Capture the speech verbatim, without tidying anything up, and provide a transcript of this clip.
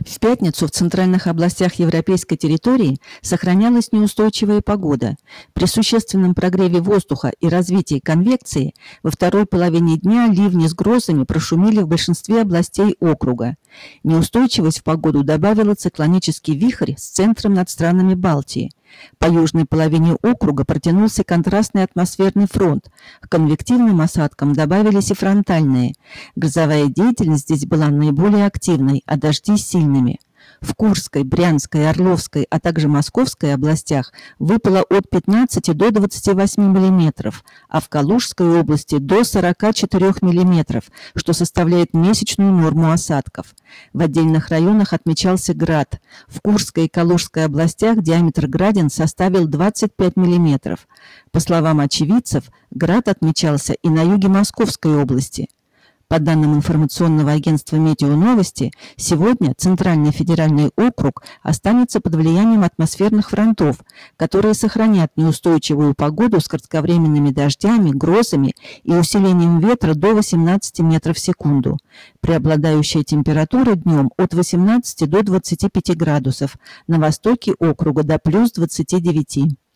В пятницу в центральных областях европейской территории сохранялась неустойчивая погода. При существенном прогреве воздуха и развитии конвекции во второй половине дня ливни с грозами прошумели в большинстве областей округа. Неустойчивость в погоду добавила циклонический вихрь с центром над странами Балтии. По южной половине округа протянулся контрастный атмосферный фронт. К конвективным осадкам добавились и фронтальные. Грозовая деятельность здесь была наиболее активной, а дожди сильными. В Курской, Брянской, Орловской, а также Московской областях выпало от пятнадцати до двадцати восьми миллиметров, а в Калужской области до сорока четырёх миллиметров, что составляет месячную норму осадков. В отдельных районах отмечался град. В Курской и Калужской областях диаметр градин составил двадцать пять миллиметров. По словам очевидцев, град отмечался и на юге Московской области. По данным информационного агентства «Метеоновости», сегодня Центральный федеральный округ останется под влиянием атмосферных фронтов, которые сохранят неустойчивую погоду с кратковременными дождями, грозами и усилением ветра до восемнадцати метров в секунду. Преобладающая температура днем от восемнадцати до двадцати пяти градусов, на востоке округа до плюс двадцати девяти.